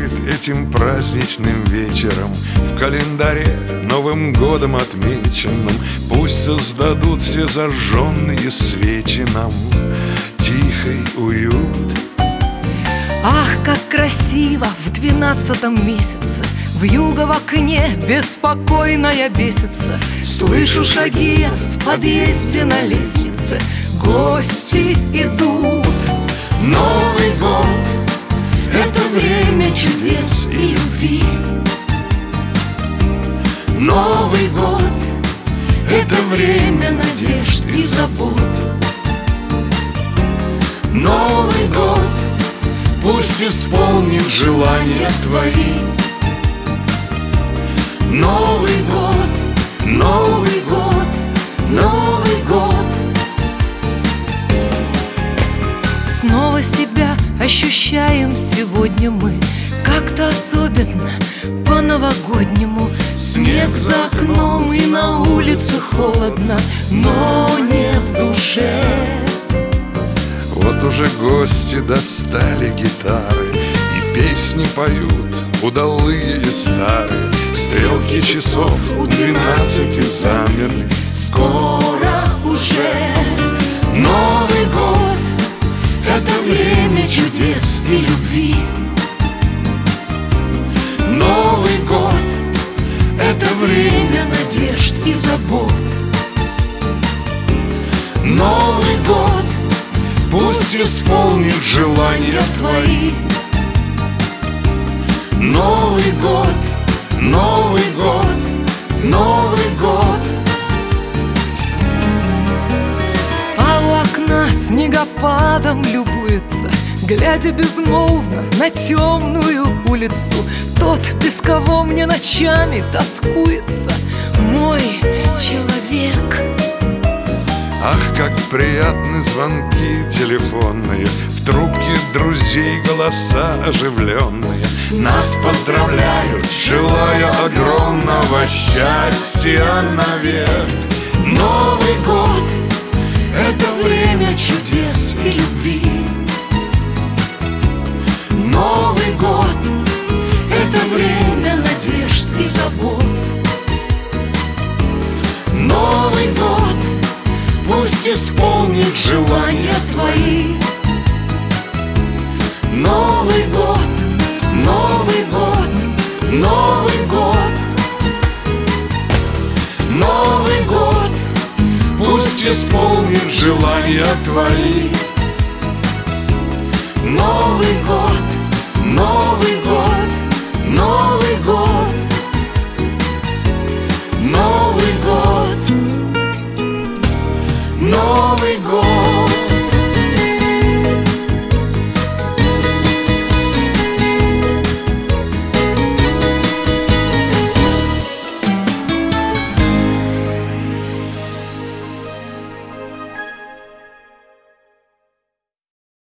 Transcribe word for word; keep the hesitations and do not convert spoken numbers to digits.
закрыт этим праздничным вечером, в календаре Новым годом отмеченным. Пусть создадут все зажженные свечи нам тихий уют. Ах, как красиво в двенадцатом месяце, вьюга в окне беспокойная бесится. Слышу шаги в подъезде на лестнице, гости идут. Новый год — это время чудес и любви. Новый год — это время надежд и забот. Новый год пусть исполнит желания твои. Новый год, Новый год, Новый год. Снова себя ощущаем сегодня мы, как-то особенно, по-новогоднему. Снег за окном и на улице холодно, но не в душе. Вот уже гости достали гитары и песни поют, удалые и старые. Стрелки часов у двенадцати замерли. Скоро уже Новый год — это время чудес и любви. Новый год — это время надежд и забот. Новый год пусть исполнит желания твои. Новый год, Новый год, Новый год. А у окна снегопадом любуется, глядя безмолвно на темную улицу. Тот, без кого мне ночами тоскуется, мой человек. Ах, как приятны звонки телефонные, в трубке друзей голоса оживленные. Нас поздравляют, желая огромного счастья навек. Новый год — это время чудес и любви. Новый год — это время надежд и забот. Новый год пусть исполнит желания твои. Новый год, Новый год, Новый год. Новый год пусть исполнит желания твои.